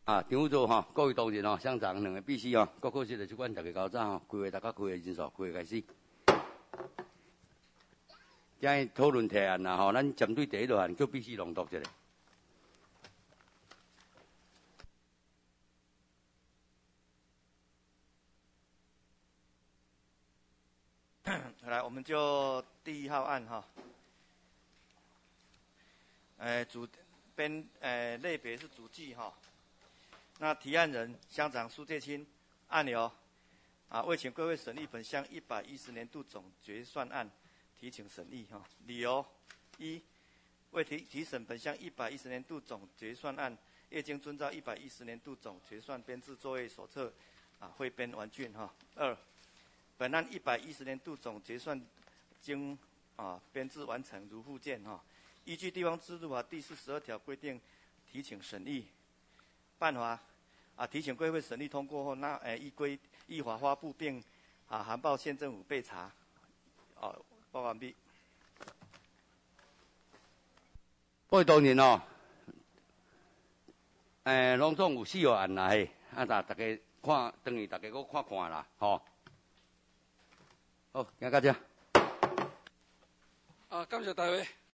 张副座各位同仁乡长两个秘书各个室的主管大家交早开会大家开会人数，开会开始。今日讨论提案咱针对第一个案叫秘书朗读一下。 来，我们就第1号案类别是主计那提案人乡长苏介清，案由为请贵会审议本乡110年度总决算案，提请审议理由一，为提审本乡110年度总决算案，业经遵照110年度总决算编制作业手册汇编完竣二，本案110年度总决算经编制完成如附件依据地方制度法第42条规定，提请审议。办法提请贵会审议通过后，依法发布并函报县政府备查。报告完毕。 各位同仁拢总有4号案啦嘿，大家看，等于大家搁看看啦好，行到这。 感谢大会。